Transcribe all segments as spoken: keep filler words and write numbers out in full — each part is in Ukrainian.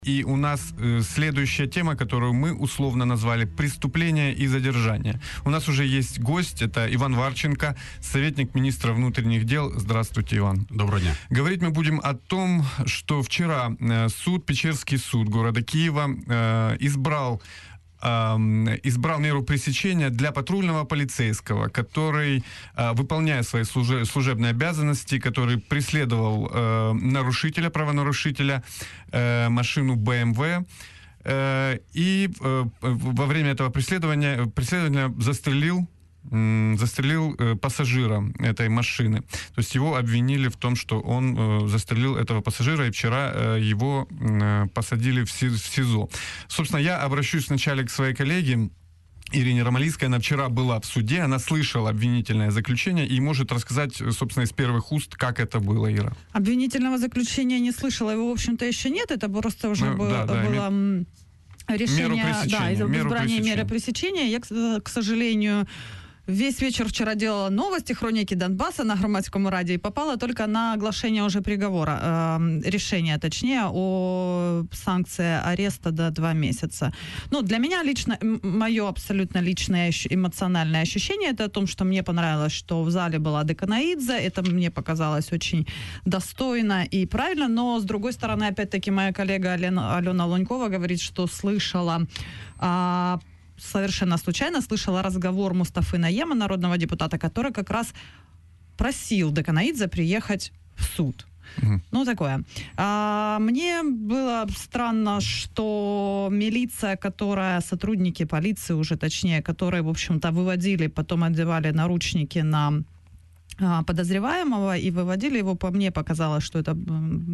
И у нас э, следующая тема, которую мы условно назвали «Преступление и задержание». У нас уже есть гость, это Иван Варченко, советник министра внутренних дел. Здравствуйте, Иван. Доброго дня. Говорить мы будем о том, что вчера э, суд, Печерский суд города Киева э, избрал избрал меру пресечения для патрульного полицейского, который, выполняя свои служебные обязанности, который преследовал нарушителя, правонарушителя, машину бэ эм вэ, и во время этого преследования, преследования застрелил застрелил э, пассажира этой машины. То есть его обвинили в том, что он э, застрелил этого пассажира, и вчера э, его э, посадили в, си- в СИЗО. Собственно, я обращусь вначале к своей коллеге Ирине Ромалийской. Она вчера была в суде, она слышала обвинительное заключение и может рассказать, собственно, из первых уст, как это было, Ира. Обвинительного заключения не слышала, его, в общем-то, еще нет, это просто уже ну, было... Да, да, было... Ми... Решение, да, из избрания меры пресечения. Я, к сожалению, весь вечер вчера делала новости «Хроники Донбасса» на Громадском радио и попала только на оглашение уже приговора, э, решения, точнее, о санкции ареста до два месяца. Ну, для меня лично, мое абсолютно личное эмоциональное ощущение, это о том, что мне понравилось, что в зале была Деканаидзе, это мне показалось очень достойно и правильно, но, с другой стороны, опять-таки, моя коллега Алена, Алена Лунькова говорит, что слышала... Э, совершенно случайно слышала разговор Мустафы Наема, народного депутата, который как раз просил Деканаидзе приехать в суд. Uh-huh. Ну, такое. А, мне было странно, что милиция, которая, сотрудники полиции уже точнее, которые, в общем-то, выводили, потом одевали наручники на подозреваемого и выводили его, по мне показалось, что это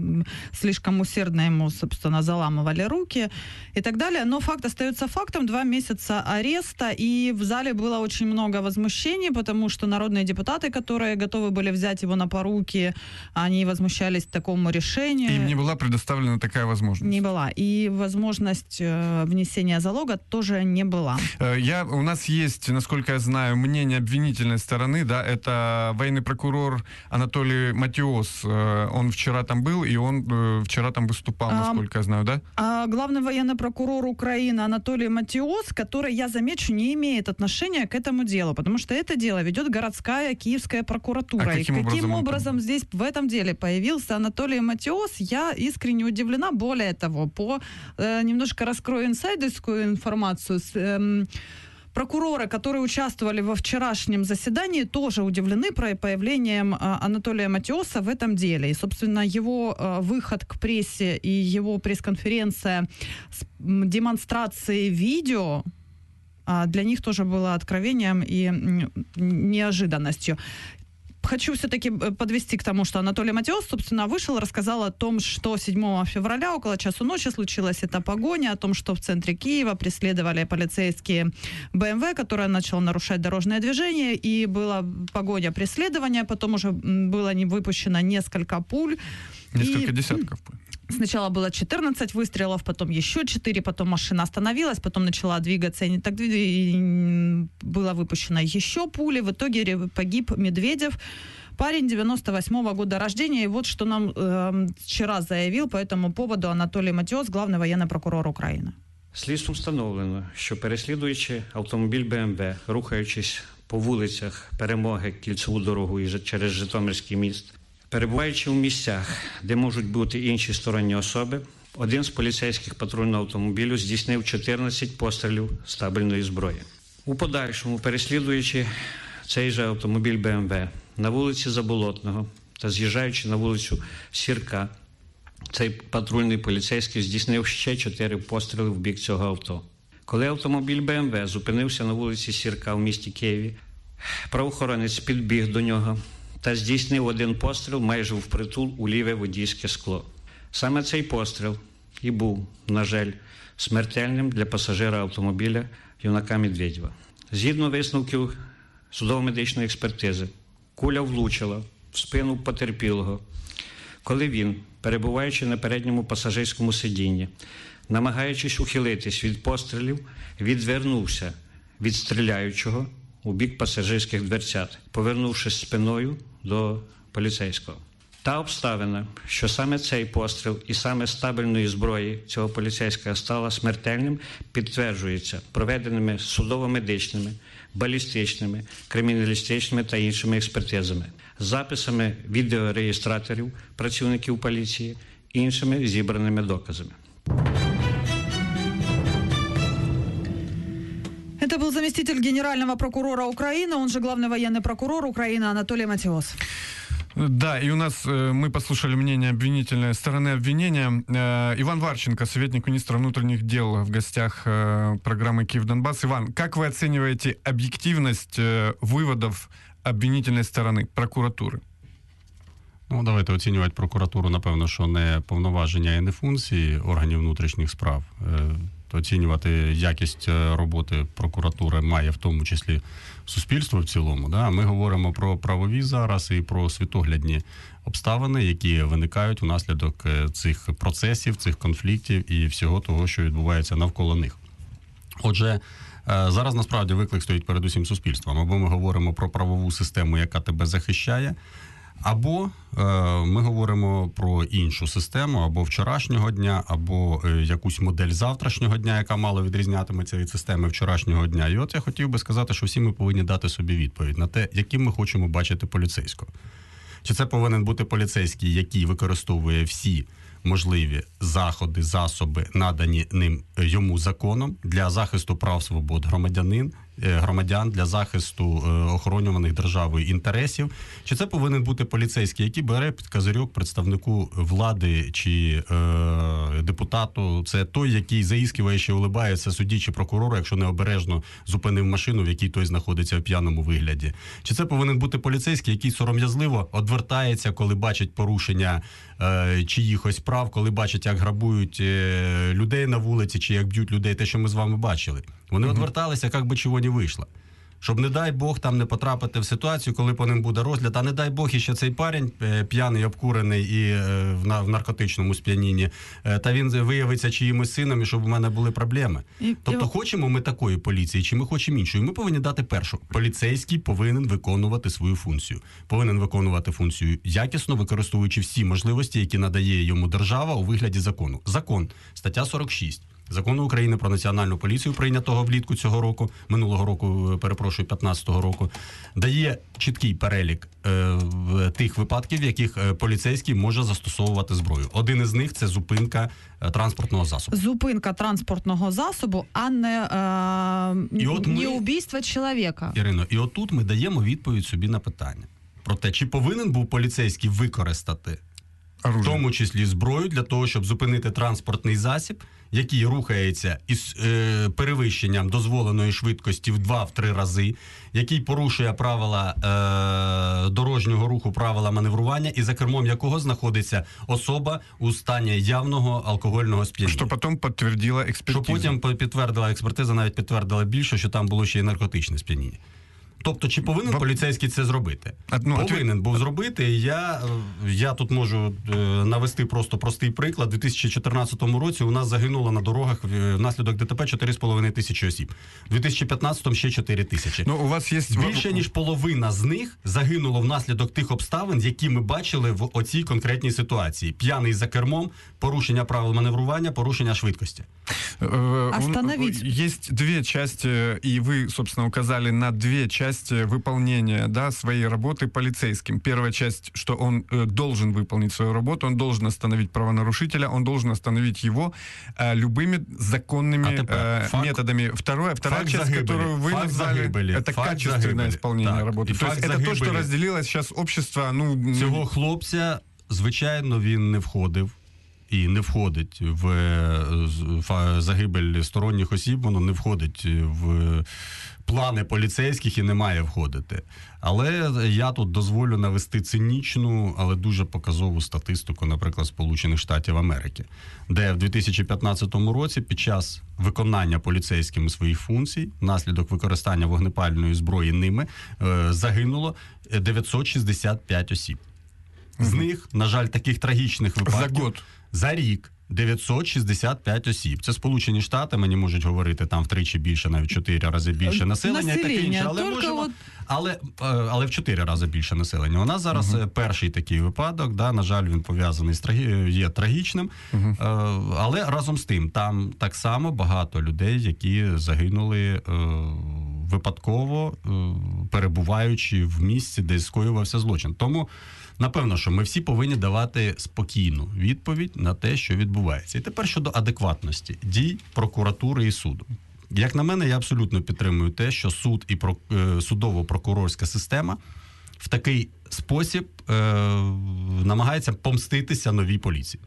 слишком усердно ему, собственно, заламывали руки и так далее. Но факт остается фактом. Два месяца ареста, и в зале было очень много возмущений, потому что народные депутаты, которые готовы были взять его на поруки, они возмущались такому решению. Им не была предоставлена такая возможность. Не была. И возможность внесения залога тоже не была. Я, у нас есть, насколько я знаю, мнение обвинительной стороны, да, это военный прокурор Анатолий Матиос, он вчера там был, и он вчера там выступал, насколько а, я знаю, да? А главный военный прокурор Украины Анатолий Матиос, который, я замечу, не имеет отношения к этому делу, потому что это дело ведет городская Киевская прокуратура. А каким и образом, каким образом здесь в этом деле появился Анатолий Матиос, я искренне удивлена. Более того, по э, немножко раскрою инсайдерскую информацию с... Э, Прокуроры, которые участвовали во вчерашнем заседании, тоже удивлены появлением Анатолия Матиоса в этом деле. И, собственно, его выход к прессе и его пресс-конференция с демонстрацией видео для них тоже было откровением и неожиданностью. Хочу все-таки подвести к тому, что Анатолий Матиос, собственно, вышел, рассказал о том, что седьмого февраля около часу ночи случилась эта погоня, о том, что в центре Киева преследовали полицейские бэ эм вэ, которая начала нарушать дорожное движение, и была погоня преследования, потом уже было не выпущено несколько пуль. Несколько и... десятков пуль. Сначала было четырнадцать выстрелов, потом еще четыре, потом машина остановилась, потом начала двигаться, и не так и было выпущено еще пули. В итоге погиб Медведев, парень девяносто восьмого года рождения. И вот что нам э, вчера заявил по этому поводу Анатолий Матиос, главный военный прокурор України. Слідством встановлено, що переслідуючи автомобіль бэ эм вэ, рухаючись по вулицях Перемоги, Кільцеву дорогу і через Житомирський міст, перебуваючи в місцях, де можуть бути інші сторонні особи, один з поліцейських патрульного автомобілю здійснив чотирнадцять пострілів стабільної зброї. У подальшому, переслідуючи цей же автомобіль бэ эм вэ на вулиці Заболотного та з'їжджаючи на вулицю Сірка, цей патрульний поліцейський здійснив ще чотири постріли в бік цього авто. Коли автомобіль бэ эм вэ зупинився на вулиці Сірка в місті Києві, правоохоронець підбіг до нього та здійснив один постріл майже впритул у ліве водійське скло. Саме цей постріл і був, на жаль, смертельним для пасажира автомобіля юнака Медведєва. Згідно висновків судово-медичної експертизи, куля влучила в спину потерпілого, коли він, перебуваючи на передньому пасажирському сидінні, намагаючись ухилитись від пострілів, відвернувся від стріляючого у бік пасажирських дверцят, повернувшись спиною до поліцейського. Та обставина, що саме цей постріл і саме стабільної зброї цього поліцейського стала смертельним, підтверджується проведеними судово-медичними, балістичними, криміналістичними та іншими експертизами, записами відеореєстраторів працівників поліції, іншими зібраними доказами. Это был заместитель генерального прокурора Украины, он же главный военный прокурор Украины Анатолий Матиос. Да, и у нас э, мы послушали мнение обвинительной стороны обвинения. Э, Иван Варченко, советник министра внутренних дел, в гостях э, программы «Киев-Донбасс». Иван, как вы оцениваете объективность э, выводов обвинительной стороны прокуратуры? Ну, давайте оцінювати прокуратуру, напевно, що не повноваження і не функції органів внутрішніх справ. Оцінювати якість роботи прокуратури має в тому числі суспільство в цілому. Да? Ми говоримо про правові зараз і про світоглядні обставини, які виникають внаслідок цих процесів, цих конфліктів і всього того, що відбувається навколо них. Отже, зараз насправді виклик стоїть перед усім суспільством. Або ми говоримо про правову систему, яка тебе захищає, або е, ми говоримо про іншу систему, або вчорашнього дня, або е, якусь модель завтрашнього дня, яка мало відрізнятиметься від системи вчорашнього дня. І от я хотів би сказати, що всі ми повинні дати собі відповідь на те, яким ми хочемо бачити поліцейського. Чи це повинен бути поліцейський, який використовує всі можливі заходи, засоби, надані ним йому законом для захисту прав свобод громадянин, громадян, для захисту охоронюваних державою інтересів? Чи це повинен бути поліцейський, який бере під козирьок представнику влади чи е, депутату? Це той, який заіскиває, ще улибається судді чи прокурору, якщо необережно зупинив машину, в якій той знаходиться в п'яному вигляді? Чи це повинен бути поліцейський, який сором'язливо одвертається, коли бачить порушення е, чиїхось прав, коли бачить, як грабують е, людей на вулиці, чи як б'ють людей, те, що ми з вами бачили? Вони одверталися, як би чого не вийшло. Щоб, не дай Бог, там не потрапити в ситуацію, коли по ним буде розгляд, а не дай Бог, іще цей парень п'яний, обкурений і в наркотичному сп'янінні, та він виявиться чиїмось сином, і щоб у мене були проблеми. І, тобто і... хочемо ми такої поліції, чи ми хочемо іншої? Ми повинні дати першу. Поліцейський повинен виконувати свою функцію. Повинен виконувати функцію якісно, використовуючи всі можливості, які надає йому держава у вигляді закону. Закон, стаття сорок шість. Закону України про національну поліцію, прийнятого влітку цього року, минулого року, перепрошую, п'ятнадцятого року, дає чіткий перелік е, тих випадків, в яких е, поліцейський може застосовувати зброю. Один із них – це зупинка е, транспортного засобу. Зупинка транспортного засобу, а не, е, і от ми, не убійство чоловіка. Ірино, і отут ми даємо відповідь собі на питання про те, чи повинен був поліцейський використати оружие, в тому числі зброю, для того, щоб зупинити транспортний засіб, який рухається із е, перевищенням дозволеної швидкості в два-три рази, який порушує правила е, дорожнього руху, правила маневрування, і за кермом якого знаходиться особа у стані явного алкогольного сп'яніння. Що потім підтвердила експертиза. Що потім підтвердила експертиза, навіть підтвердила більше, що там було ще й наркотичне сп'яніння. Тобто, чи повинен Бо... поліцейський це зробити? А, ну, повинен був зробити. Я, я тут можу е, навести просто простий приклад. У дві тисячі чотирнадцятому році у нас загинуло на дорогах внаслідок ДТП чотири з половиною тисячі осіб. У дві тисячі п'ятнадцятому ще чотири тисячі. Ну, у вас є... Більше, ніж половина з них загинуло внаслідок тих обставин, які ми бачили в оцій конкретній ситуації. П'яний за кермом, порушення правил маневрування, порушення швидкості. Остановить. Есть две части, и вы, собственно, указали на две части выполнения, да, своей работы полицейским. Первая часть, что он э, должен выполнить свою работу, он должен остановить правонарушителя, он должен остановить его э, любыми законными э, факт, методами. Второе, вторая часть, загибели. Которую вы факт назвали, загибели. Это факт качественное загибели. Исполнение так. работы. То есть это то, что разделило сейчас общество. Ну, цього хлопця, звичайно, він не входив. І не входить в загибель сторонніх осіб, воно не входить в плани поліцейських і не має входити. Але я тут дозволю навести цинічну, але дуже показову статистику, наприклад, Сполучених Штатів Америки, де в дві тисячі п'ятнадцятому році під час виконання поліцейськими своїх функцій, внаслідок використання вогнепальної зброї ними, загинуло дев'ятсот шістдесят п'ять осіб. З них, на жаль, таких трагічних випадків... За год. За рік дев'ятсот шістдесят п'ять осіб. Це Сполучені Штати, мені можуть говорити, там втричі більше, навіть чотири рази більше населення, населення і таке інше. Але, можемо, от... але, але в чотири рази більше населення. У нас зараз uh-huh. перший такий випадок, да, на жаль, він пов'язаний з трагі... є трагічним, uh-huh. але разом з тим, там так само багато людей, які загинули випадково, перебуваючи в місці, де скоювався злочин. Тому напевно, що ми всі повинні давати спокійну відповідь на те, що відбувається. І тепер щодо адекватності дій прокуратури і суду. Як на мене, я абсолютно підтримую те, що суд і судово-прокурорська система в такий спосіб е- намагається помститися новій поліції.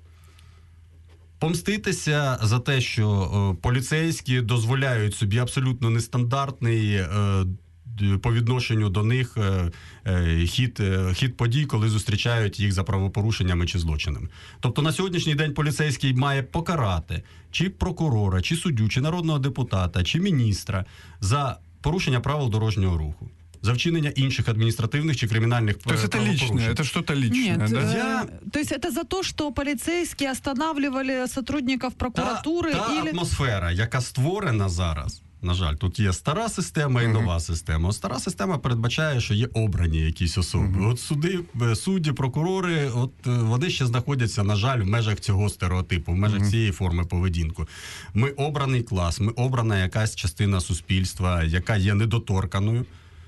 Помститися за те, що е- поліцейські дозволяють собі абсолютно нестандартний е- по відношенню до них хід, хід подій, коли зустрічають їх за правопорушеннями чи злочинами. Тобто на сьогоднішній день поліцейський має покарати чи прокурора, чи суддю, чи народного депутата, чи міністра за порушення правил дорожнього руху, за вчинення інших административных чи криминальных правопорушений. То есть это личное, это что-то личное, Нет, да? Я... То есть это за то, что полицейские останавливали сотрудников прокуратуры? Та, та или... атмосфера, яка створена зараз, на жаль, тут є стара система і uh-huh. нова система. Стара система передбачає, що є обрані якісь особи. Uh-huh. От суди, судді, прокурори, от вони ще знаходяться, на жаль, в межах цього стереотипу, в межах uh-huh. цієї форми поведінку. Ми обраний клас, ми обрана якась частина суспільства, яка є недоторканою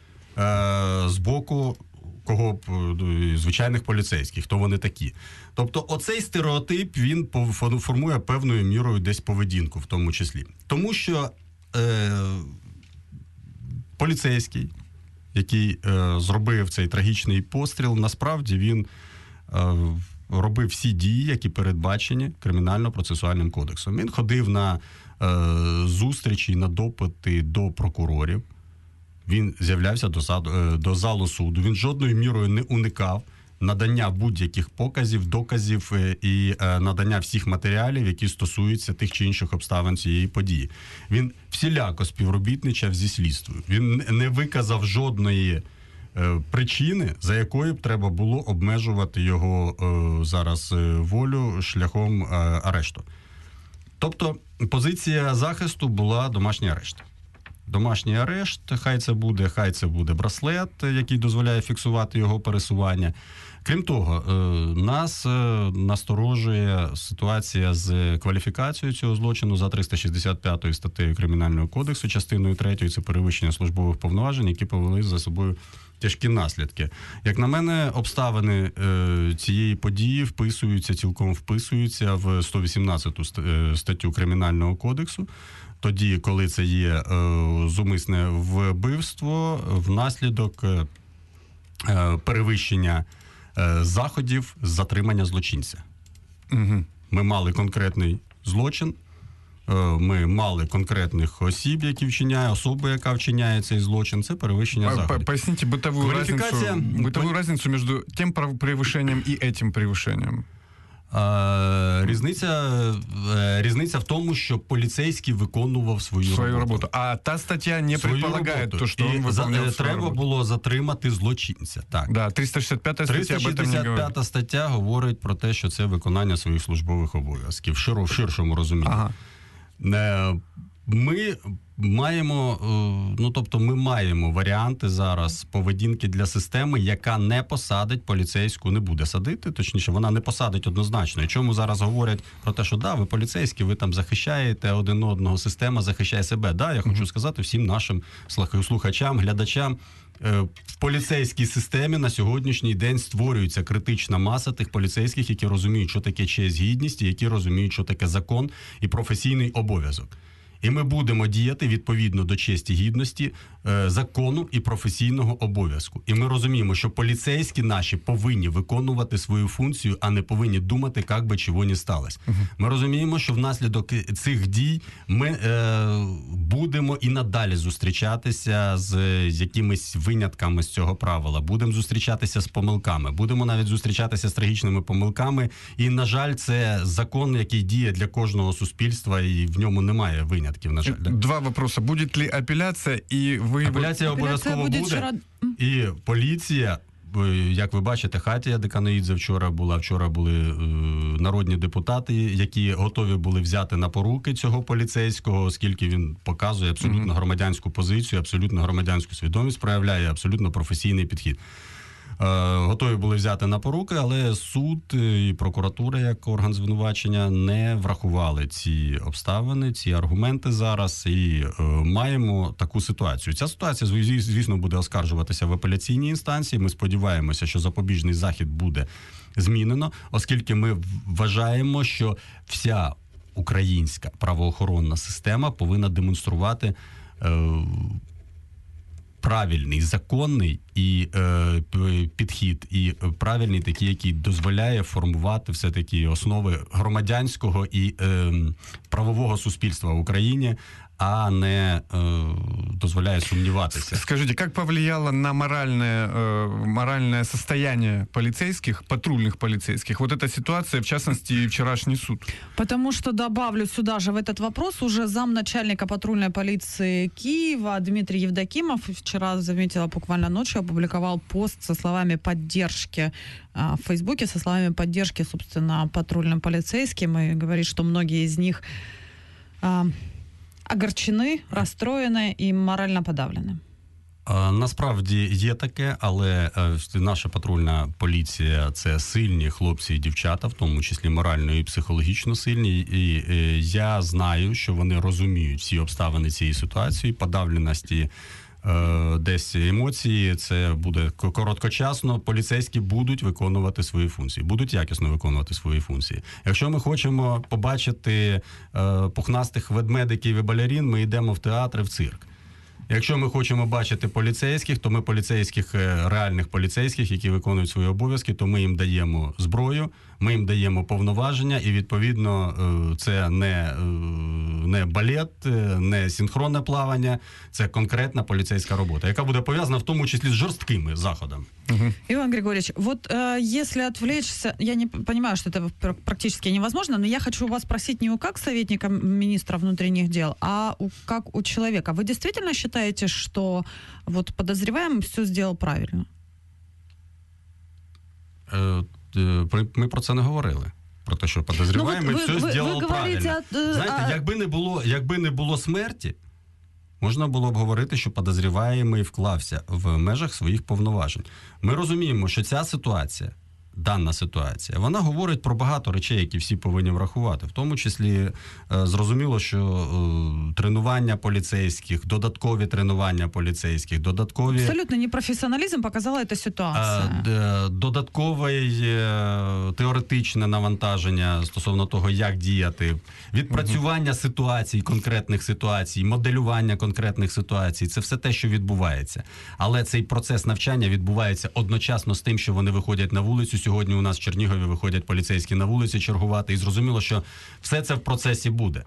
е- з боку кого звичайних поліцейських, хто вони такі. Тобто оцей стереотип, він формує певною мірою десь поведінку в тому числі. Тому що Е, поліцейський, який е, зробив цей трагічний постріл, насправді він е, робив всі дії, які передбачені Кримінально-процесуальним кодексом. Він ходив на е, зустрічі, на допити до прокурорів, він з'являвся до, е, до залу суду, він жодною мірою не уникав надання будь-яких показів, доказів і е, надання всіх матеріалів, які стосуються тих чи інших обставин цієї події. Він всіляко співробітничав зі слідством. Він не виказав жодної е, причини, за якою б треба було обмежувати його е, зараз е, волю шляхом е, арешту. Тобто позиція захисту була домашній арешт. Домашній арешт, хай це буде, хай це буде браслет, який дозволяє фіксувати його пересування. Крім того, нас насторожує ситуація з кваліфікацією цього злочину за триста шістдесят п'ятою статтею Кримінального кодексу, частиною третьою, це перевищення службових повноважень, які повели за собою тяжкі наслідки. Як на мене, обставини цієї події вписуються, цілком вписуються в сто вісімнадцяту статтю Кримінального кодексу, тоді, коли це є е, зумисне вбивство внаслідок е, перевищення е, заходів з затримання злочинця. Угу. Ми мали конкретний злочин, е, ми мали конкретних осіб, які вчиняють, особи, яка вчиняє цей злочин, це перевищення заходів. Поясніть бытовую, Квалификация... разницу, бытовую разницу між тим превышением і этим превышением. Різниця, різниця в тому, що поліцейський виконував свою, свою роботу. роботу. А та стаття не предполагає, то, що він виконував свою роботу. Треба було затримати злочинця. Так. Да, триста шістдесят п'ята стаття триста шістдесят п'ята стаття говорить про те, що це виконання своїх службових обов'язків в ширшому розумінні. Ага. Ми маємо, ну тобто ми маємо варіанти зараз поведінки для системи, яка не посадить поліцейську, не буде садити, точніше, вона не посадить однозначно. І чому зараз говорять про те, що да, ви поліцейські, ви там захищаєте один одного, система захищає себе. Да, я mm-hmm. хочу сказати всім нашим слухачам, глядачам, в поліцейській системі на сьогоднішній день створюється критична маса тих поліцейських, які розуміють, що таке честь, гідність, і які розуміють, що таке закон і професійний обов'язок. І ми будемо діяти відповідно до честі, гідності, е, закону і професійного обов'язку. І ми розуміємо, що поліцейські наші повинні виконувати свою функцію, а не повинні думати, як би чого не сталося. Uh-huh. Ми розуміємо, що внаслідок цих дій ми е, будемо і надалі зустрічатися з якимись винятками з цього правила. Будемо зустрічатися з помилками. Будемо навіть зустрічатися з трагічними помилками. І, на жаль, це закон, який діє для кожного суспільства, і в ньому немає винятків. Два вопроса. Будет ли апелляция, и вы... Апелляція обов'язково буде, вчора... і поліція як ви бачите, Хатія Деканоїдзе вчора була, вчора були е, народні депутати, які готові були взяти на поруки цього поліцейського, оскільки він показує абсолютно громадянську позицію, абсолютно громадянську свідомість, проявляє абсолютно професійний підхід. Готові були взяти на поруки, але суд і прокуратура, як орган звинувачення, не врахували ці обставини, ці аргументи зараз, і е, маємо таку ситуацію. Ця ситуація, звісно, буде оскаржуватися в апеляційній інстанції. Ми сподіваємося, що запобіжний захід буде змінено, оскільки ми вважаємо, що вся українська правоохоронна система повинна демонструвати е, правильний, законний і е, підхід, і правильний такий, який дозволяє формувати все-таки основи громадянського і е, правового суспільства в Україні, а не э, дозволяє сомневаться. Скажите, как повлияло на моральное, э, моральное состояние полицейских, патрульных полицейских, вот эта ситуация, в частности, вчерашний суд? Потому что добавлю сюда же в этот вопрос уже замначальника патрульной полиции Киева Дмитрий Евдокимов вчера, заметила, буквально ночью опубликовал пост со словами поддержки а, в Фейсбуке, со словами поддержки, собственно, патрульным полицейским, и говорит, что многие из них а, огорчені, розстроєні і морально подавлені. Насправді є таке, але наша патрульна поліція – це сильні хлопці і дівчата, в тому числі морально і психологічно сильні. І я знаю, що вони розуміють всі обставини цієї ситуації, подавленості, десь емоції, це буде короткочасно, поліцейські будуть виконувати свої функції, будуть якісно виконувати свої функції. Якщо ми хочемо побачити е, пухнастих ведмедиків і балерін, ми йдемо в театр, в цирк. Якщо ми хочемо бачити поліцейських, то ми поліцейських, реальних поліцейських, які виконують свої обов'язки, то ми їм даємо зброю, ми їм даємо повноваження, і, відповідно, це не, не балет, не синхронне плавання, це конкретна поліцейська робота, яка буде пов'язана в тому числі з жорсткими заходами. Угу. Иван Григорьевич, вот э, если отвлечься, я не понимаю, что это практически невозможно, но я хочу вас спросить не у как советника министра внутренних дел, а у, как у человека. Вы действительно считаете, что вот подозреваемый все сделал правильно? Э, э, ми про це не говорили. Про те, що подозреваємий ну, все зробив правильно. От, Знаєте, а... якби не було, якби не було смерті, можна було б говорити, що подозріваємий вклався в межах своїх повноважень. Ми розуміємо, що ця ситуація, дана ситуація, вона говорить про багато речей, які всі повинні врахувати. В тому числі е, зрозуміло, що е, тренування поліцейських, додаткові тренування поліцейських, додаткові... Абсолютно непрофесіоналізм показала ця ситуація. Е, додаткове е, теоретичне навантаження стосовно того, як діяти, відпрацювання угу. ситуацій, конкретних ситуацій, моделювання конкретних ситуацій. Це все те, що відбувається. Але цей процес навчання відбувається одночасно з тим, що вони виходять на вулицю. Сьогодні у нас в Чернігові виходять поліцейські на вулиці чергувати, і зрозуміло, що все це в процесі буде.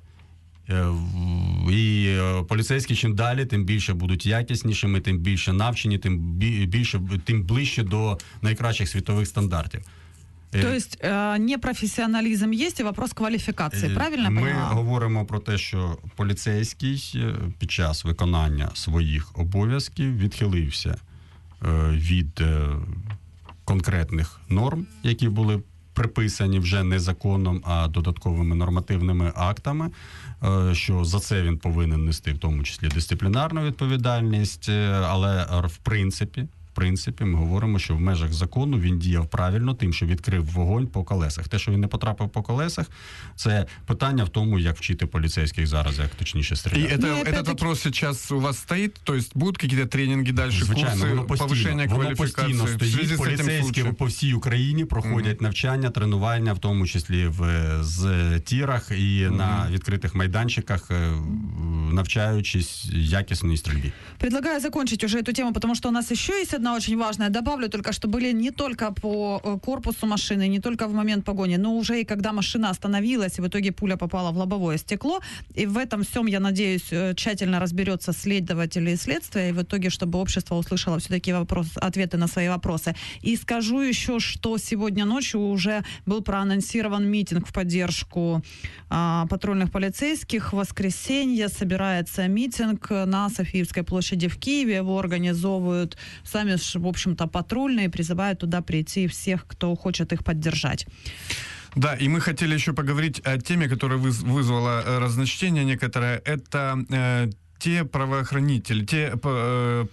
І поліцейські чим далі, тим більше будуть якіснішими, тим більше навчені, тим більше, тим ближче до найкращих світових стандартів. То есть э, непрофесіоналізм є і вопрос кваліфікації, правильно Ми поняла? говоримо про те, що поліцейський під час виконання своїх обов'язків відхилився е, від е, конкретних норм, які були приписані вже не законом, а додатковими нормативними актами, що за це він повинен нести в тому числі дисциплінарну відповідальність, але в принципі, в принципі ми говоримо, що в межах закону він діяв правильно тим, що відкрив вогонь по колесах. Те, що він не потрапив по колесах, це питання в тому, як вчити поліцейських зараз, як точніше стріляти. І это, этот вопрос сейчас у вас стоит? То есть будут какие-то тренинги дальше, Звичайно, курси повышения квалификации? Воно постійно стоїть, поліцейські по всій Україні проходять mm-hmm. навчання, тренування, в тому числі в з тірах і mm-hmm. на відкритих майданчиках, навчаючись якісної стрільбі. Предлагаю закончить уже эту тему, потому что у нас еще есть одна очень важная. Добавлю только, что были не только по корпусу машины, не только в момент погони, но уже и когда машина остановилась, и в итоге пуля попала в лобовое стекло. И в этом всем, я надеюсь, тщательно разберется следователи и следствие, и в итоге, чтобы общество услышало все-таки вопрос, ответы на свои вопросы. И скажу еще, что сегодня ночью уже был проанонсирован митинг в поддержку а, патрульных полицейских. В воскресенье собираются собирается митинг на Софиевской площади в Киеве. Его организовывают сами, в общем-то, патрульные, призывают туда прийти всех, кто хочет их поддержать. Да, и мы хотели еще поговорить о теме, которая вызвала разночтение некоторое. Это э, те правоохранители, те э,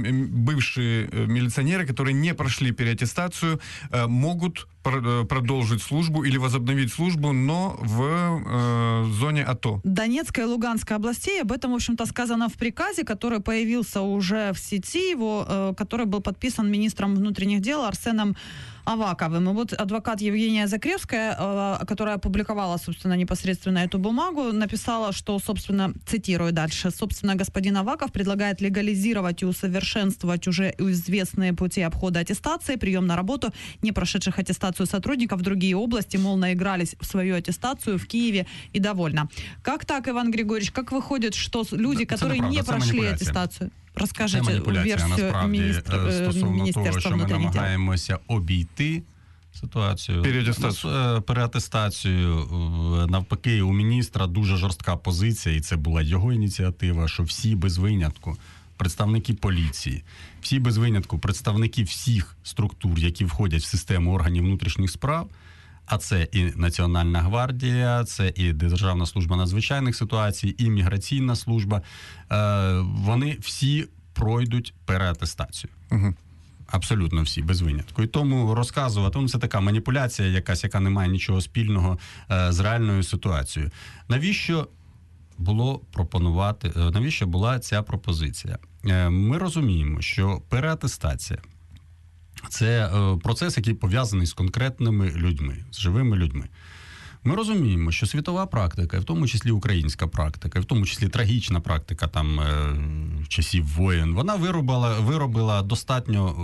бывшие милиционеры, которые не прошли переаттестацию, э, могут пр- продолжить службу или возобновить службу, но в э, зоне АТО. Донецкая и Луганская областей, об этом, в общем-то, сказано в приказе, который появился уже в сети, его, э, который был подписан министром внутренних дел Арсеном Аваковым. И вот адвокат Евгения Закревская, э, которая опубликовала, собственно, непосредственно эту бумагу, написала, что, собственно, цитирую дальше, собственно, господин Аваков предлагает легализировать и усовершенствовать уже известные пути обхода аттестации, прием на работу не прошедших аттестацию сотрудников в другие области, мол, наигрались в свою аттестацию в Киеве и довольно. Как так, Иван Григорьевич, как выходит, что люди, це которые неправда, не прошли аттестацию? Розкажіть версію міністр, стосовно того, що ми намагаємося дел. обійти ситуацію. Переаттестацію. Переаттестацію. Навпаки, у міністра дуже жорстка позиція, і це була його ініціатива, що всі без винятку представники поліції, всі без винятку представники всіх структур, які входять в систему органів внутрішніх справ, а це і Національна гвардія, це і Державна служба надзвичайних ситуацій, і Міграційна служба, вони всі пройдуть переаттестацію. Угу. Абсолютно всі, без винятку. І тому розказувати, ну, це така маніпуляція якась, яка не має нічого спільного з реальною ситуацією. Навіщо було пропонувати, навіщо була ця пропозиція? Ми розуміємо, що переаттестація – це процес, який пов'язаний з конкретними людьми, з живими людьми. Ми розуміємо, що світова практика, в тому числі українська практика, в тому числі трагічна практика там часів воєн, вона виробила, виробила достатньо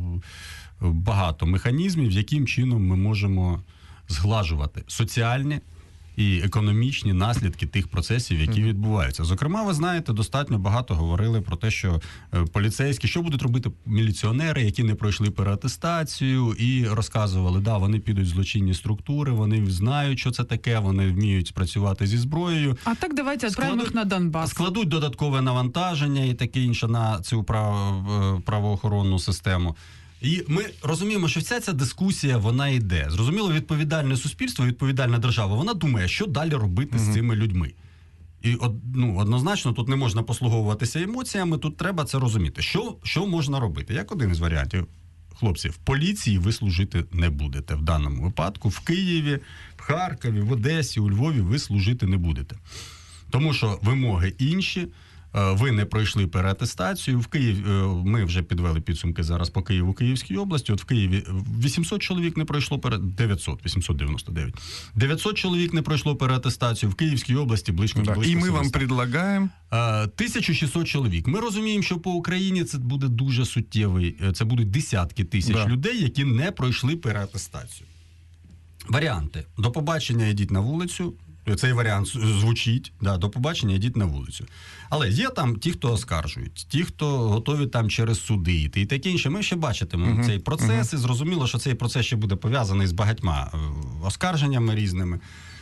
багато механізмів, яким чином ми можемо зглажувати соціальні і економічні наслідки тих процесів, які відбуваються. Зокрема, ви знаєте, достатньо багато говорили про те, що поліцейські, що будуть робити міліціонери, які не пройшли переаттестацію, і розказували, да, вони підуть в злочинні структури, вони знають, що це таке, вони вміють працювати зі зброєю. А так давайте відправимо їх на Донбас. Складуть додаткове навантаження і таке інше на цю прав... правоохоронну систему. І ми розуміємо, що вся ця дискусія, вона йде. Зрозуміло, відповідальне суспільство, відповідальна держава, вона думає, що далі робити mm-hmm. з цими людьми. І ну, однозначно тут не можна послуговуватися емоціями, тут треба це розуміти. Що, що можна робити? Як один із варіантів. Хлопці, в поліції ви служити не будете в даному випадку. В Києві, в Харкові, в Одесі, у Львові ви служити не будете. Тому що вимоги інші. Ви не пройшли переаттестацію. В Києві ми вже підвели підсумки зараз по Києву, Київській області. От в Києві вісімсот чоловік не пройшло пере... дев'ятсот, вісімсот дев'яносто дев'ять. дев'ятсот чоловік не пройшло переаттестацію. В Київській області близько да. близько І ми вам предлагаємо тисяча шістсот чоловік. Ми розуміємо, що по Україні це буде дуже суттєвий, це будуть десятки тисяч да. людей, які не пройшли переаттестацію. Варіанти. До побачення, йдіть на вулицю. Цей варіант звучить, да, до побачення, йдіть на вулицю. Але є там ті, хто оскаржують, ті, хто готові там через суди йти і таке інше. Ми ще бачитимемо uh-huh. цей процес, uh-huh. і зрозуміло, що цей процес ще буде пов'язаний з багатьма оскарженнями різними.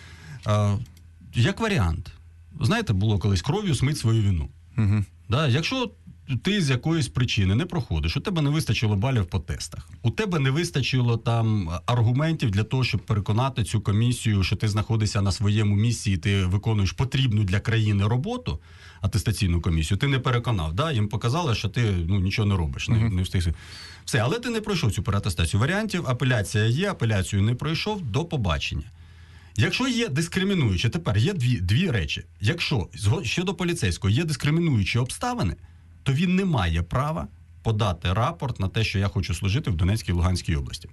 Е, як варіант, знаєте, було колись кров'ю смить свою вину. Uh-huh. Да, якщо ти з якоїсь причини не проходиш, у тебе не вистачило балів по тестах, у тебе не вистачило там аргументів для того, щоб переконати цю комісію, що ти знаходишся на своєму місці і ти виконуєш потрібну для країни роботу, атестаційну комісію, ти не переконав, да? Їм показали, що ти ну, нічого не робиш, не, не встиг. Все, але ти не пройшов цю переатестацію. Варіантів, апеляція є, апеляцію не пройшов, до побачення. Якщо є дискримінуючі, тепер є дві, дві речі. Якщо щодо поліцейського є дискримінуючі обставини, то він не має права подати рапорт на те, що я хочу служити в Донецькій і Луганській області.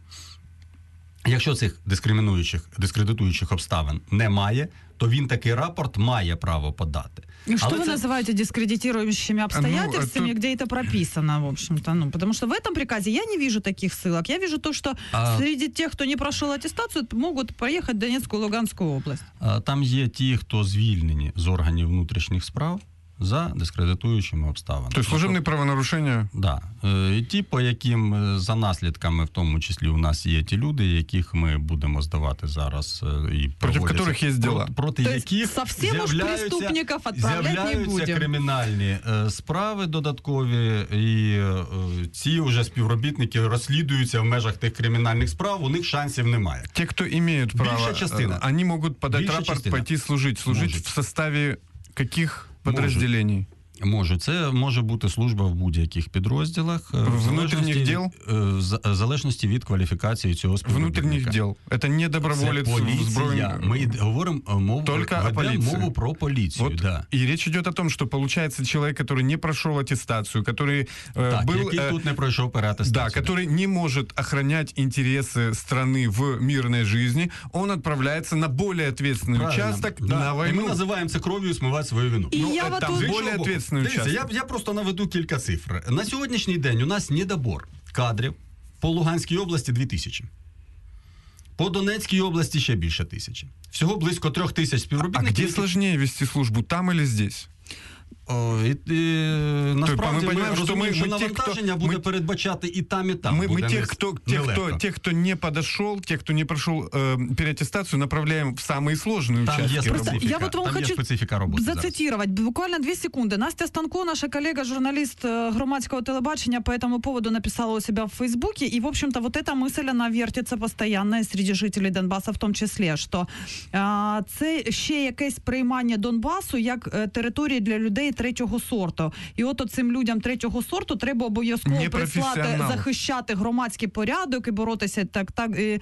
Якщо цих дискримінуючих, дискредитуючих обставин немає, то він такий рапорт має право подати. И что вы це... называете дискредитирующими обстоятельствами, ну, это... где это прописано, в общем-то? Ну, потому что в этом приказе я не вижу таких ссылок. Я вижу то, что а... среди тех, кто не прошел аттестацию, могут поехать в Донецкую и Луганскую область. А, там є ті, хто звільнені з органів внутрішніх справ, за дискредитуючими обставинами. Тобто служебні правонарушення? Да. І ті, по яким за наслідками, в тому числі у нас є ті люди, яких ми будемо здавати зараз і проти яких є діла. Проти яких з'являються, з'являються кримінальні справи додаткові, і ці вже співробітники розслідуються в межах тих кримінальних справ, у них шансів немає. Ті, хто мають право, вони можуть подати рапорт, частина. Пойти служити. Служити в составі яких підрозділень? Може. Це може бути служба в будь-яких підрозділах. Внутрішніх діл? В залежності від кваліфікації цього співробітника. Внутрішніх діл. Це не доброволець в збройних... Ми говоримо мову, мову про поліцію. Вот. Да. И речь идет о том, что получается человек, который не прошел аттестацию, который так, был... який тут не пройшов переаттестацію. Да, который не может охранять интересы страны в мирной жизни, он отправляется на более ответственный Правильно. участок, да. на войну. И мы называем це кров'ю смивати свою вину. І ну, я это там более ответственный Дивіться, участок. Я, я просто наведу кілька цифр. На сьогоднішній день у нас недобор кадрів по Луганській області дві тисячі. По Донецькій області ще більше тисячі. Всього близько трьох тисяч співробітників. А де складніше вести службу, там или здесь? О, і, і, насправді ми, ми ми розуміємо, що ми, навантаження ми, буде ми, передбачати і там, і там. Мы, буде мы тех, кто, тех, кто, тех, кто не подошел, тех, кто не прошел э, переаттестацию, направляем в самые сложные там участки. Просто я вот вам там хочу зацитировать зараз. буквально две секунды. Настя Станко, наша коллега, журналист громадского телебачения, по этому поводу написала у себя в Фейсбуке. И, в общем-то, вот эта мысль, она вертится постоянно среди жителей Донбасса в тому числі, що а, це ще якесь приймання Донбасу як е, території для людей третього сорту. І от цим людям третього сорту треба обов'язково прислати, захищати громадський порядок і боротися так, так і,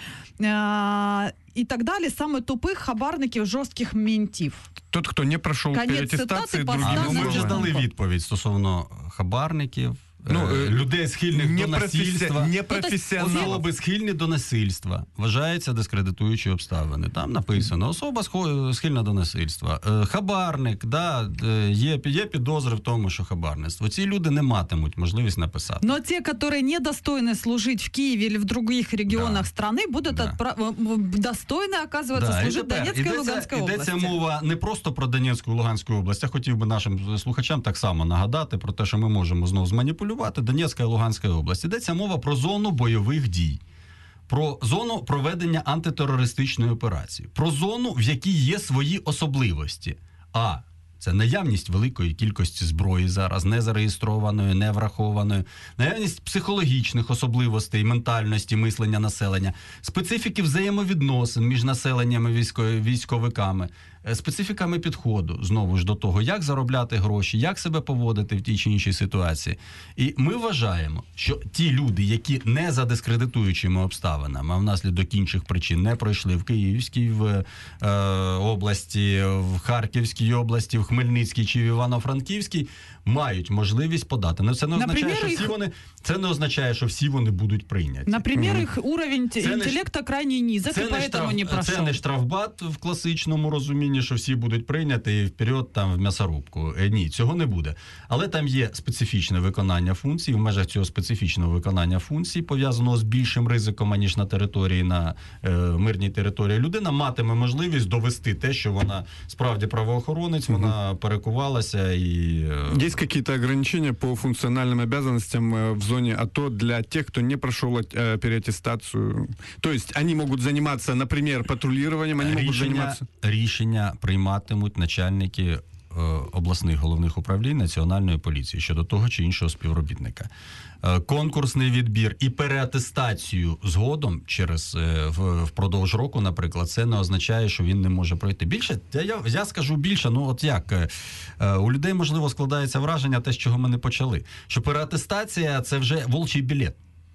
а, і так далі, саме тупих хабарників, жорстких ментів. Тот, хто не пройшов переаттестацію, другі ми вже дали відповідь стосовно хабарників, ну, людей схильних не до насильства, непрофесіонали. Особи схильні до насильства вважаються дискредитуючі обставини. Там написано, особа схильна до насильства. Хабарник, да, є, є підозри в тому, що хабарництво. Ці люди не матимуть можливість написати. Но ті, які не достойні служити в Києві або в інших регіонах да. країни, будуть да. отпра- достойні, оказується, да. служити в Донецькій і Луганській області. Йдеться мова не просто про Донецьку і Луганську область. Я хотів би нашим слухачам так само нагадати про те, що ми можемо знову зманіпулювати Донецька і Луганська область. Йдеться мова про зону бойових дій, про зону проведення антитерористичної операції, про зону, в якій є свої особливості. А це наявність великої кількості зброї зараз, не зареєстрованої, не врахованої, наявність психологічних особливостей, ментальності, мислення населення, специфіки взаємовідносин між населенням і військовиками, специфіками підходу, знову ж до того, як заробляти гроші, як себе поводити в тій чи іншій ситуації. І ми вважаємо, що ті люди, які не за дискредитуючими обставинами, а внаслідок інших причин не пройшли в Київській в, е, області, в Харківській області, в Хмельницькій чи в Івано-Франківській, мають можливість подати. Но це не означає, Например, що всі їх... вони це не означає, що всі вони будуть прийняті. Наприклад, їх mm-hmm. уровень інтелекту не... крайне низок, і поэтому штраф... не пройшов. Це не штрафбат в класичному розумінні, що всі будуть прийняті і вперед там в м'ясорубку. Ні, цього не буде. Але там є специфічне виконання функцій. В межах цього специфічного виконання функцій, пов'язаного з більшим ризиком, аніж на території, на е, мирній території, людина матиме можливість довести те, що вона справді правоохоронець, mm-hmm. вона перекувалася і... Е... Есть какие-то ограничения по функциональным обязанностям в зоне АТО для тех, кто не прошел э, переаттестацию? То есть они могут заниматься, например, патрулированием, они рішення, могут заниматься... Рішення прийматимуть начальники е, обласних головних управлінь Національної поліції щодо того чи іншого співробітника. Е, конкурсний відбір і переатестацію згодом через е, в, впродовж року, наприклад, це не означає, що він не може пройти. Більше, я, я, я скажу більше, ну от як, е, у людей, можливо, складається враження те, з чого ми не почали, що переатестація – це вже волчий білет.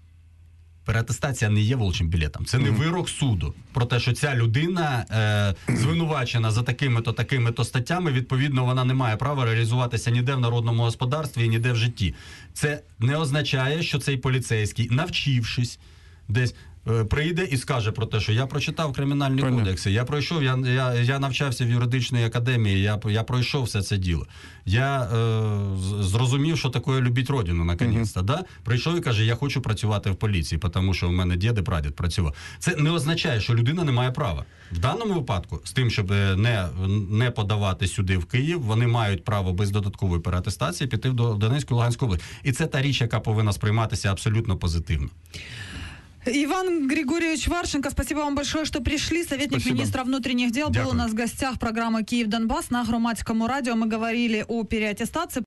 Переатестація не є волчим білетом. Це не вирок суду про те, що ця людина е, звинувачена за такими-то, такими-то статтями, відповідно, вона не має права реалізуватися ніде в народному господарстві і ніде в житті. Це не означає, що цей поліцейський, навчившись десь прийде і скаже про те, що я прочитав кримінальні Понятно. кодекси, я пройшов, я, я, я навчався в юридичній академії, я, я пройшов все це діло. Я е, зрозумів, що таке любить родину, наконець-то, uh-huh. да? Прийшов і каже, я хочу працювати в поліції, тому що в мене дід і прадід працював. Це не означає, що людина не має права. В даному випадку, з тим, щоб не, не подавати сюди в Київ, вони мають право без додаткової переатестації піти в Донецьку і Луганську область. І це та річ, яка повинна сприйматися абсолютно позитивно. Иван Григорьевич Варченко, спасибо вам большое, что пришли. Советник спасибо. Министра внутренних дел Дякую. Был у нас в гостях программы «Киев-Донбасс» на Громадскому радио. Мы говорили о переаттестации.